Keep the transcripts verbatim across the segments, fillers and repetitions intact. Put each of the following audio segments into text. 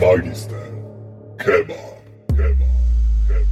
Doggy style. Kebab. Kebab. Kebab.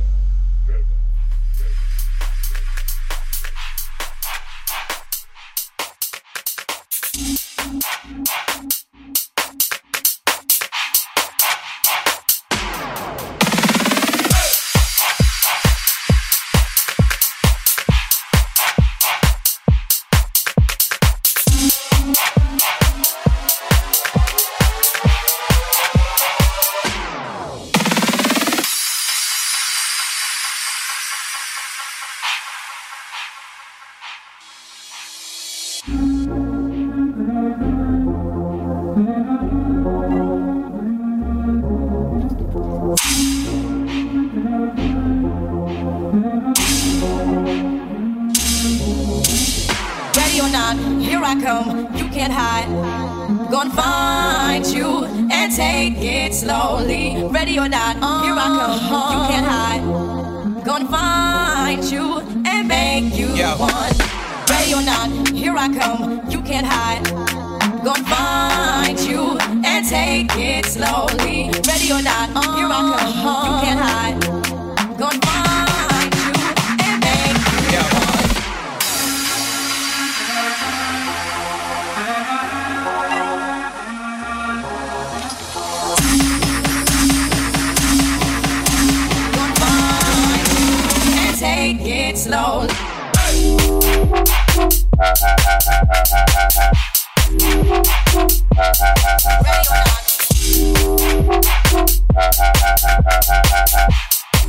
Ready or not, here I come, you can't hide. Gonna find you and take it slowly. Ready or not, here I come, you can't hide. Gonna find you and make you Yeah. one. Ready or not, here I come, you can't hide. Gonna find you and take it slowly. Ready or not, here I come, you can't hide. Gonna find you and make you Yeah. one. Take it slowly. Ready or not.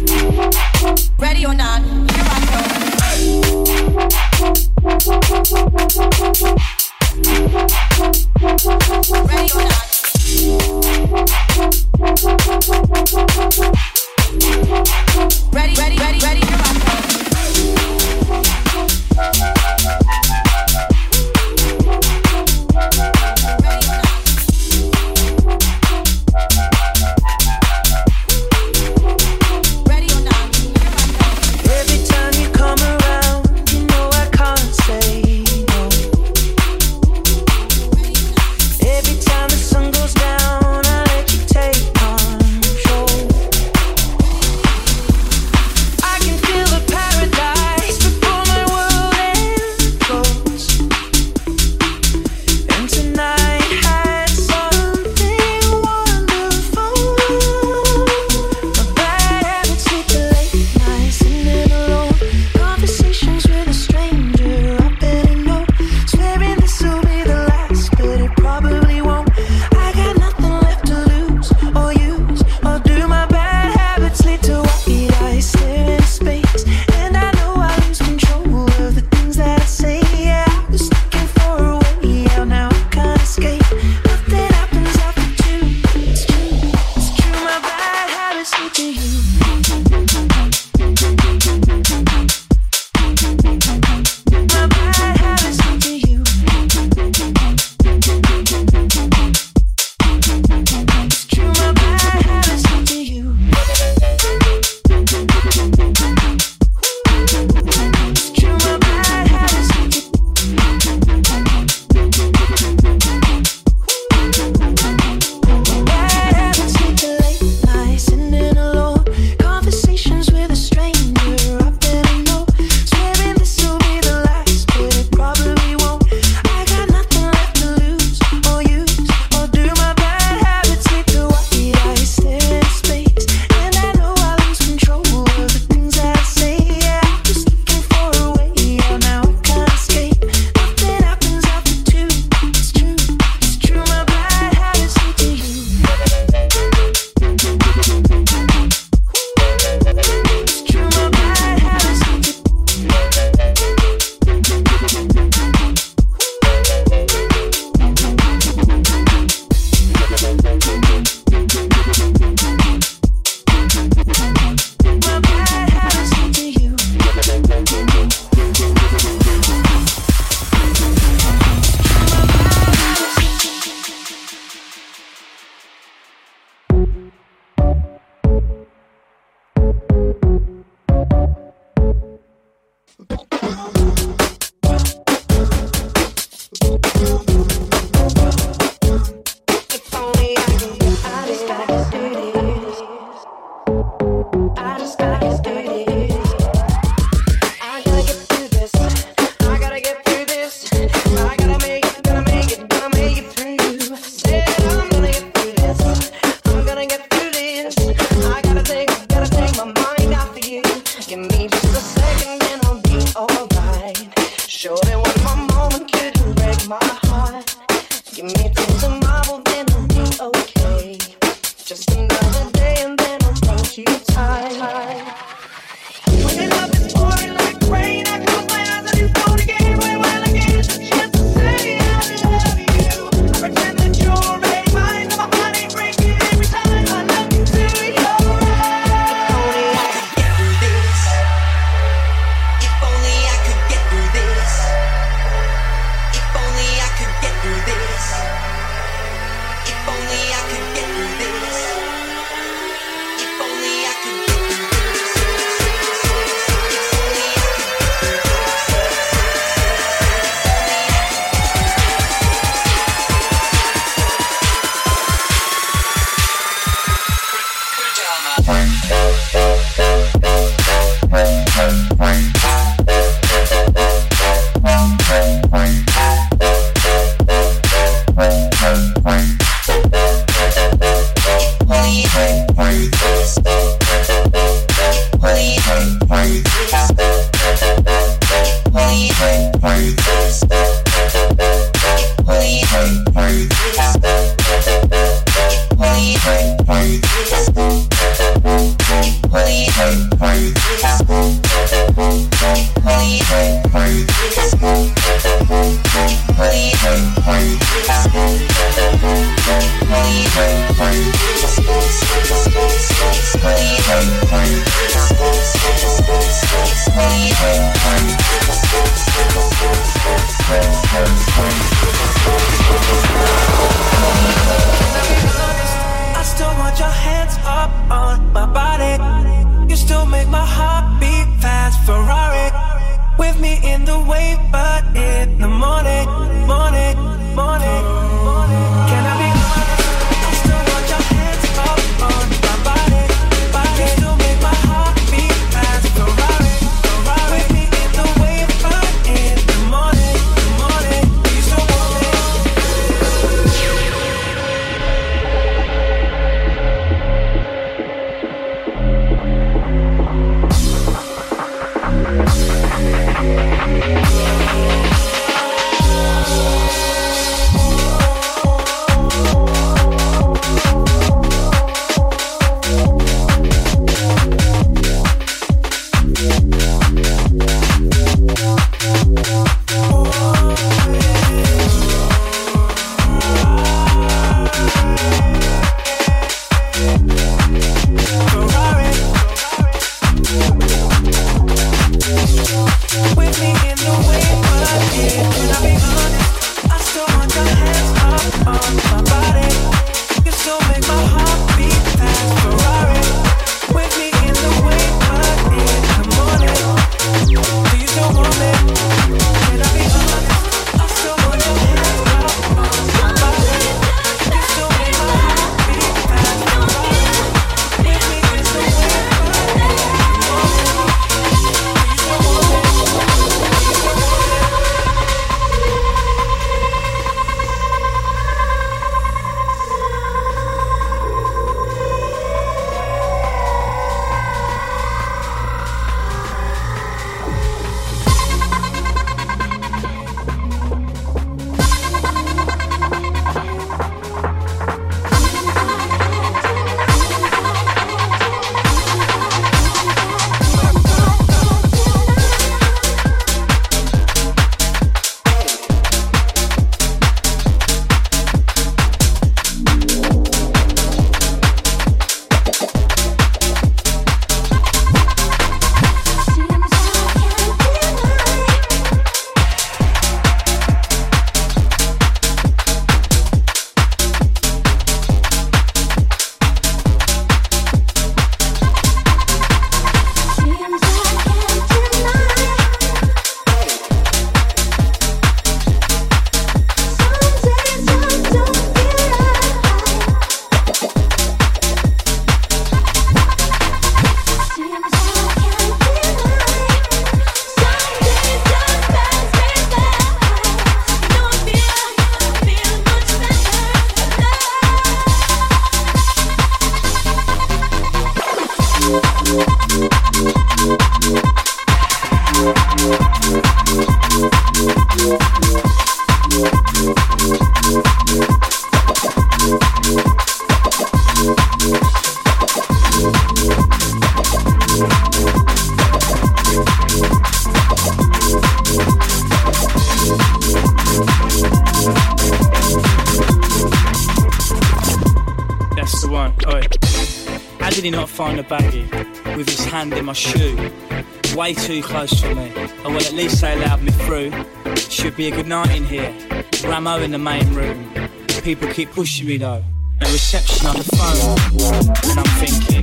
Give me till tomorrow, then I'll be okay. Just another day and then I'll hold you tight. When your love is pouring like rain, I close my eyes and it's gone again. When I get the chance to say I love you, I pretend that you're already mine. My heart ain't breaking every time I look into your eyes. If only I could get through this. If only I could get through this. If only I could get through this. If only I could get through this. If only I could get through I still want your hands up on my body. You still make my heart beat fast. Ferrari with me in the wave, but in the morning, morning, morning, morning. Can I be honest? I still want your hands up on my body, body. You still make did he not find a baggie with his hand in my shoe? Way too close for me. Oh well, at least they allowed me through. Should be a good night in here. Ramo in the main room. People keep pushing me though. No reception on the phone. And I'm thinking,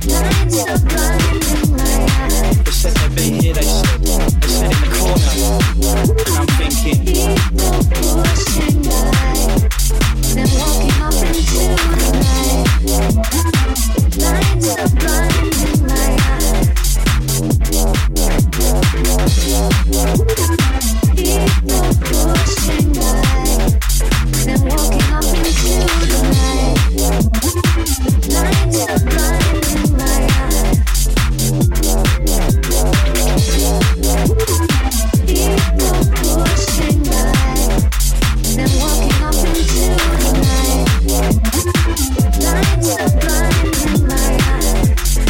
they said they'd be here, they said. They said in the corner. And I'm thinking, then walking up into the night. Lights are blinding my eyes. People pushing by, then walking up into the night. Lights are blinding my eyes. People pushing by, then walking up into the night. Lights are blinding my eyes.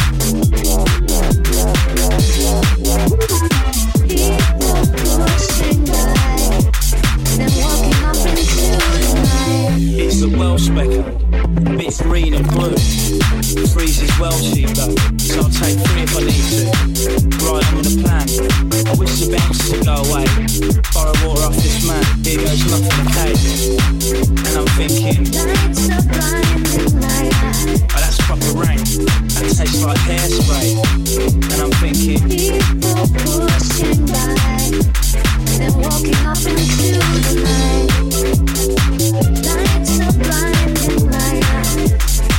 People pushing by, then walking up into the night. it's the well speckled, a bit green and blue. Three's is well cheap though, so I'll take three if I need to. Right, I'm on a plan. I wish the bounce to go away. Borrow water off this man, here goes nothing to cake. And I'm thinking, Lights are blinding my eyes. oh that's proper rain, that tastes like hairspray. And I'm thinking, People pushing by, then walking up into the night. Lights are blinding my eyes.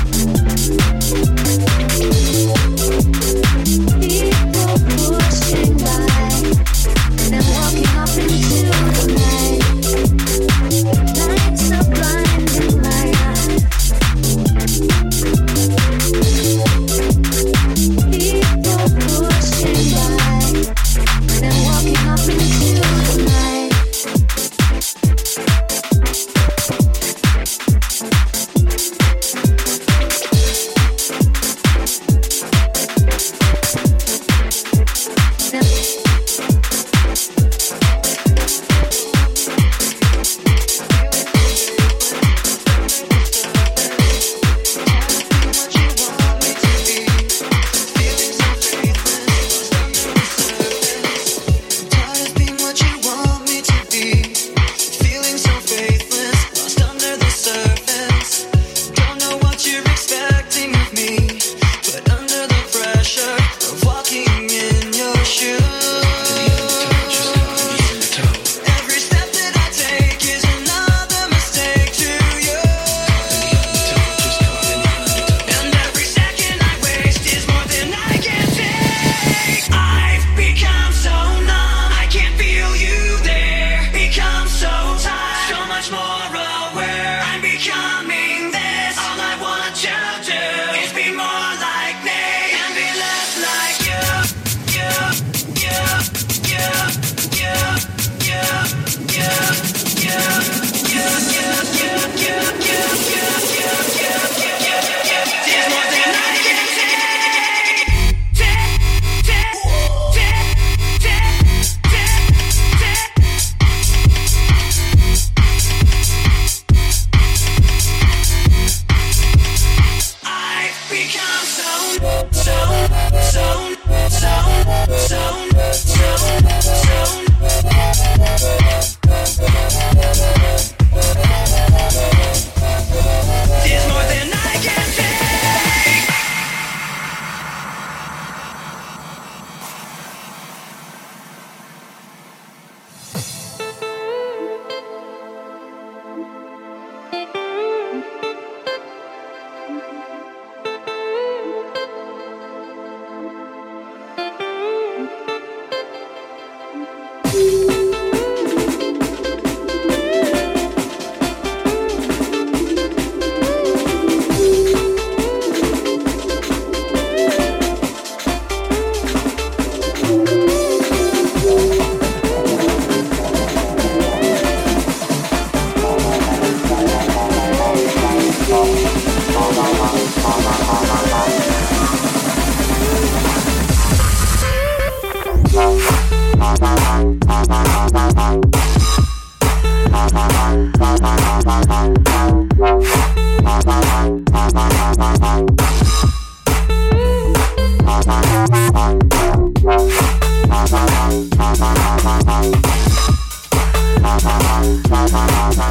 People pushing by, then walking up into the night. Lights are blinding my eyes. People pushing by, then walking up into the night.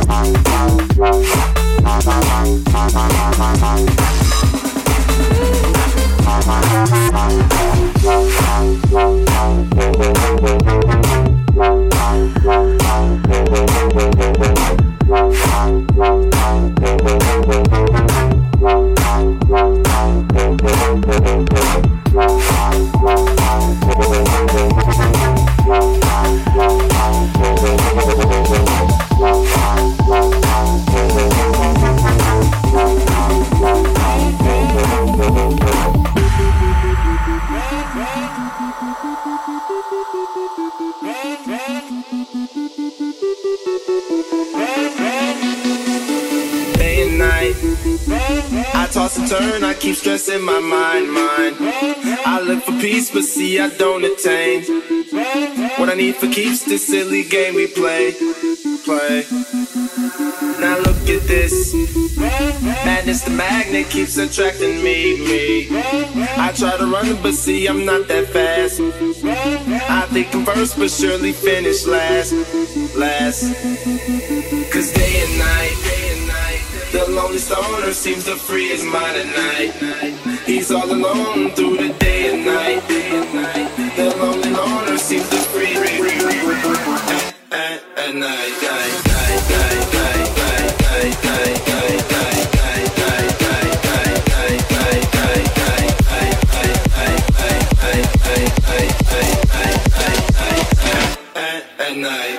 But see, I don't attain what I need for keeps this silly game we play. Play. Now look at this. Madness, the magnet keeps attracting me, me. I try to run, but see, I'm not that fast. I think I'm first, but surely finish last. Last. Cause day and night, day and night, the lonely stoner seems to free his mind at night. He's all alone through the day and night, day and night. The lonely loner seems to free, free, free, free, free. At, at night, night, night, night, night, night, night, night, night, night, night, night, night, night, night, night, at night.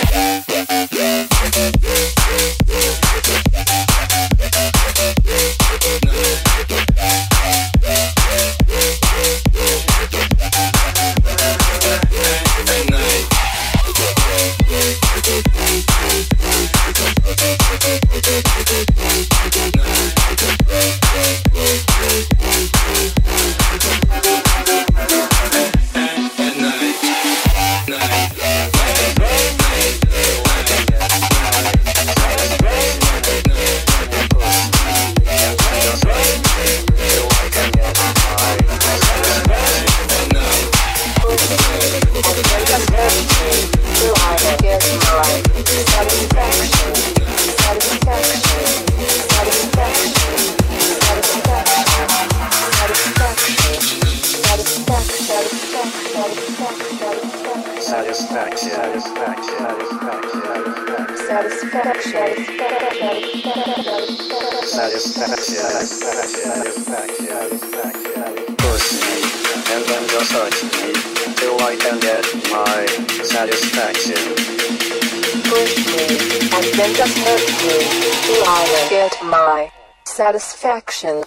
Satisfaction.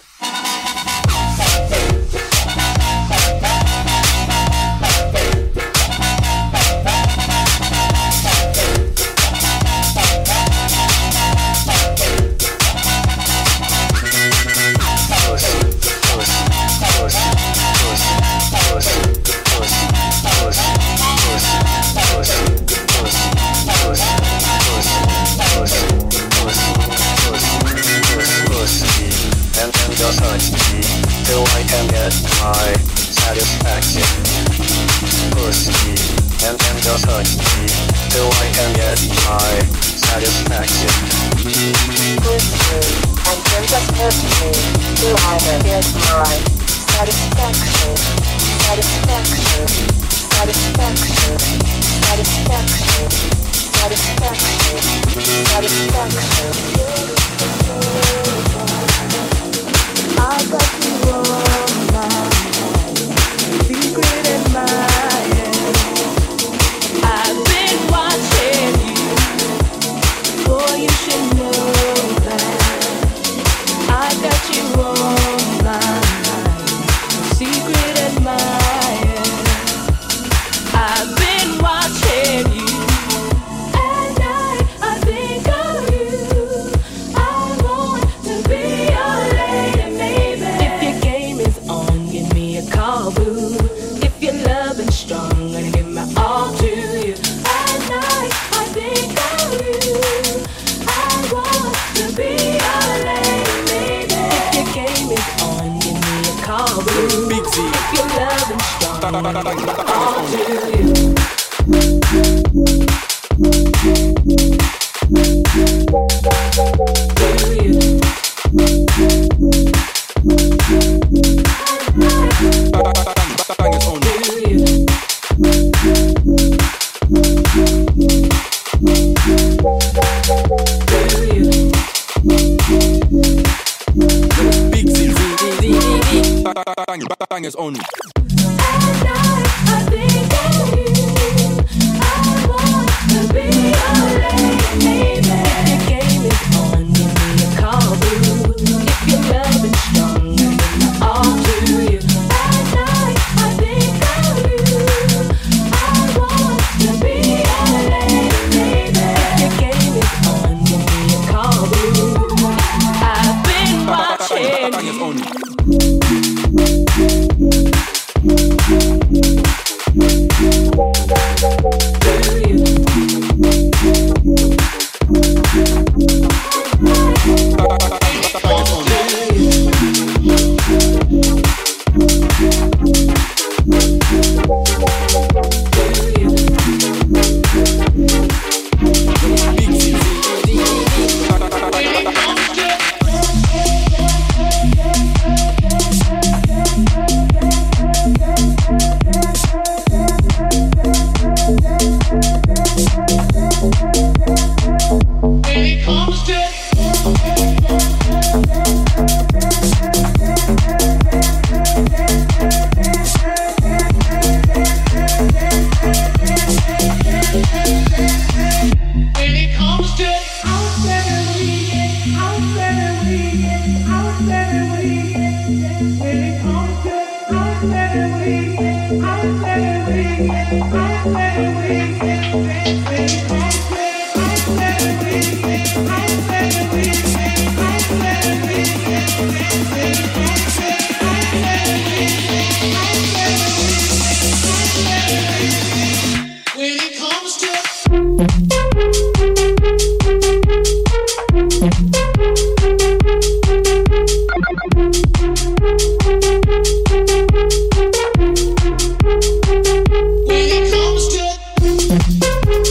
Just touch me till I can get my satisfaction. Push me and then just touch me till I can get my satisfaction. Push me and then just touch me till I can get my satisfaction. Satisfaction. Satisfaction. Satisfaction. Satisfaction. Satisfaction. I got you on my secret admirer. I've been watching you, boy, you should know that I got you on my secret admirer. I've been watching you. At night, I think of you. I want to be your lady, maybe. If your game is on, give me a call, boo. If you're loving strong, gonna give my all to you. At night, I think of you. I want to be your lady, maybe. If your game is on, give me a call, boo. If you're loving strong, gonna give my all to you. bangers only. Bangers only. When it comes to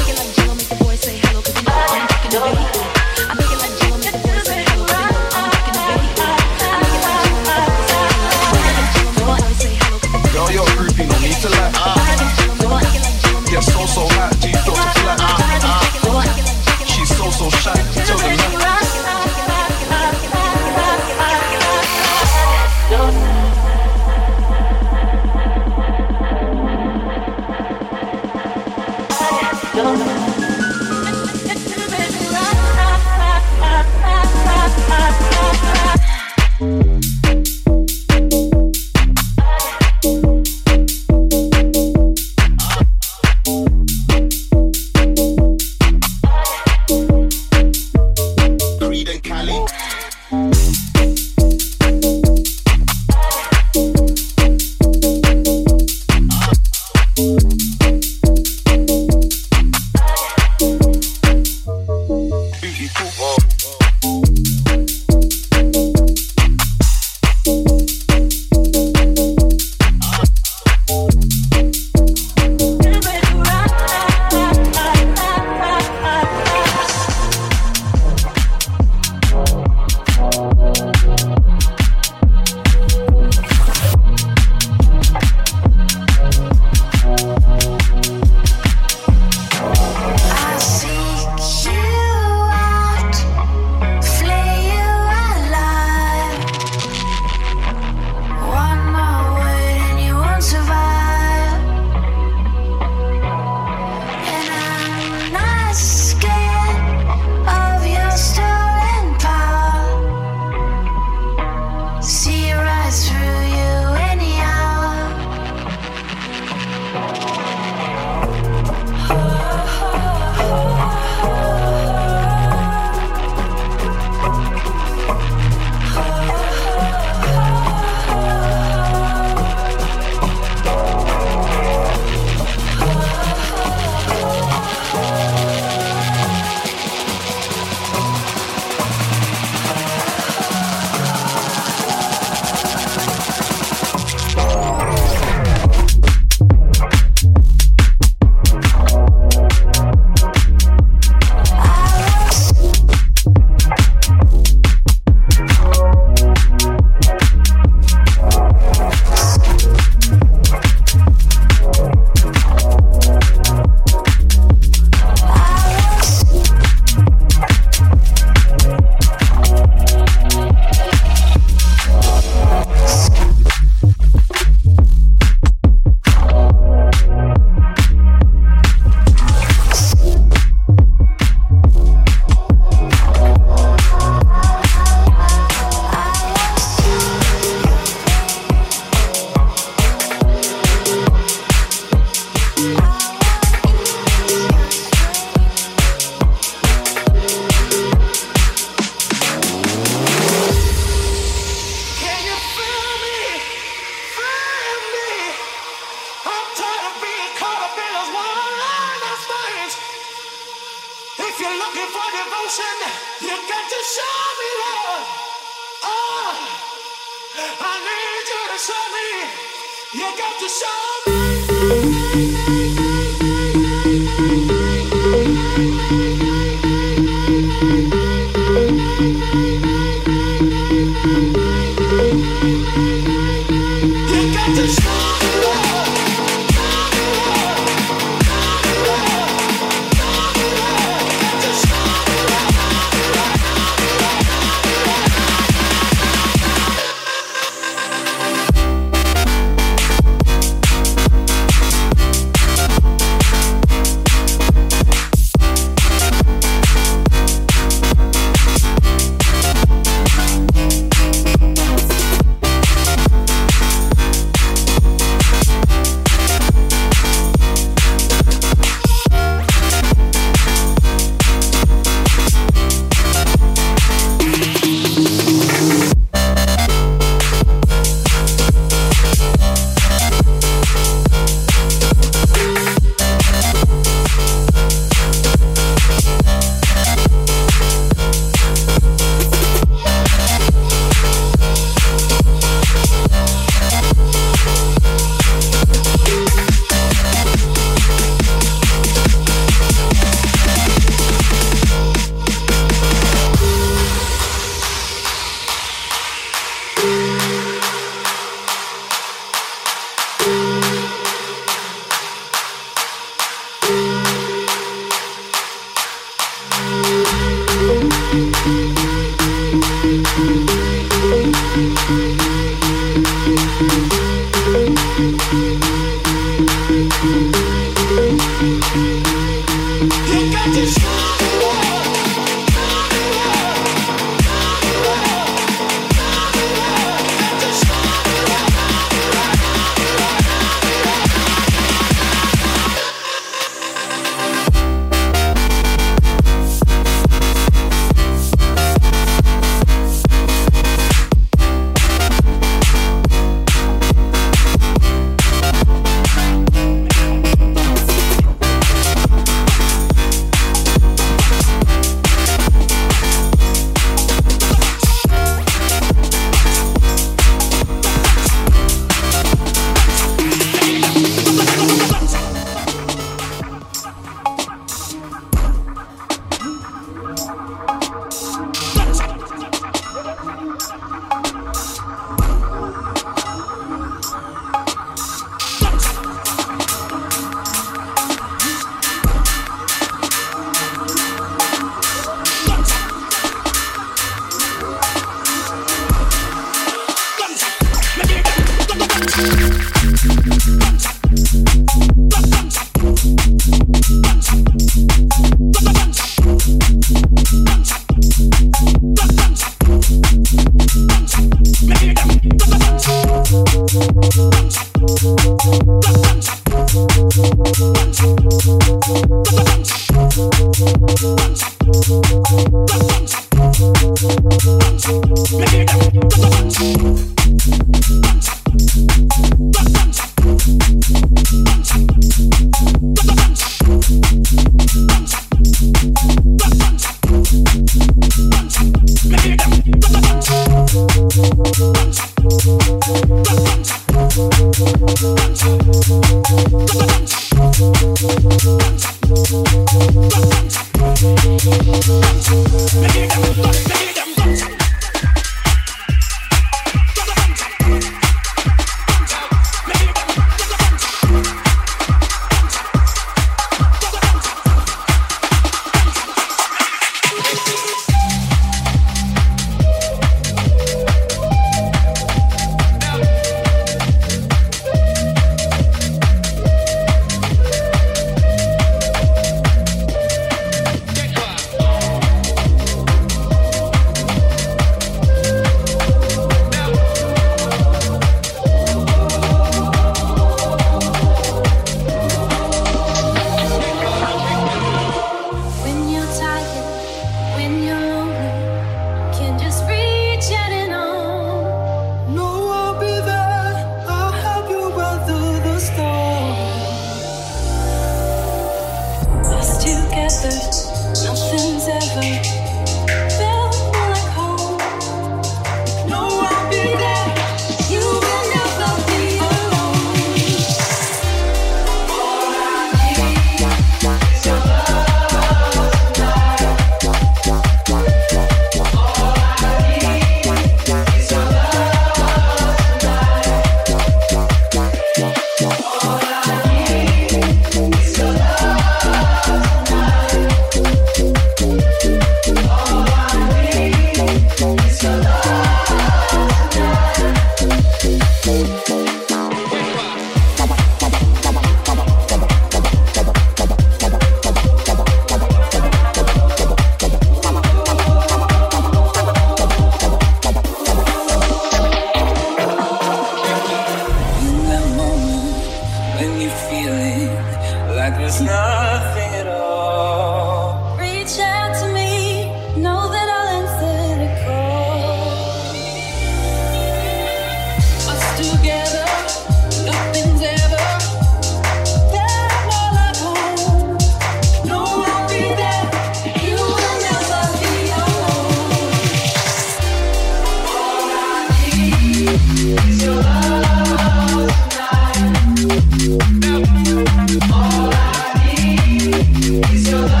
All I need is your love.